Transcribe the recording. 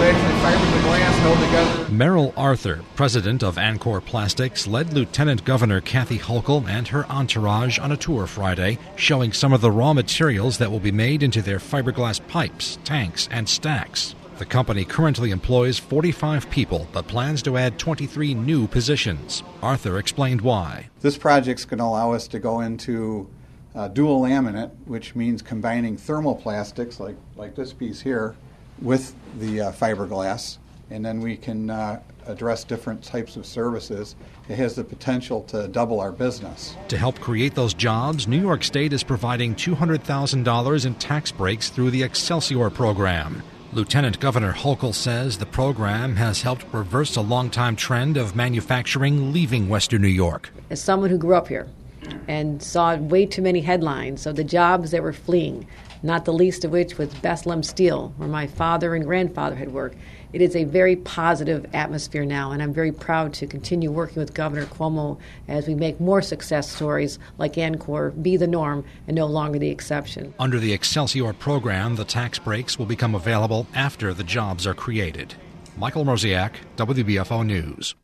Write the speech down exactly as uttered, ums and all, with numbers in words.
actually fiber the glass held together. Merrill Arthur, president of Ancor Plastics, led Lieutenant Governor Kathy Hochul and her entourage on a tour Friday, showing some of the raw materials that will be made into their fiberglass pipes, tanks, and stacks. The company currently employs forty-five people, but plans to add twenty-three new positions. Arthur explained why. This project's going to allow us to go into uh, dual laminate, which means combining thermoplastics, like, like this piece here, with the uh, fiberglass, and then we can uh, address different types of services. It has the potential to double our business. To help create those jobs, New York State is providing two hundred thousand dollars in tax breaks through the Excelsior program. Lieutenant Governor Hochul says the program has helped reverse a long-time trend of manufacturing leaving Western New York. As someone who grew up here and saw way too many headlines of the jobs that were fleeing, not the least of which was Bessemer Steel, where my father and grandfather had worked, it is a very positive atmosphere now, and I'm very proud to continue working with Governor Cuomo as we make more success stories like Ancor be the norm and no longer the exception. Under the Excelsior program, the tax breaks will become available after the jobs are created. Michael Mrozek, W B F O News.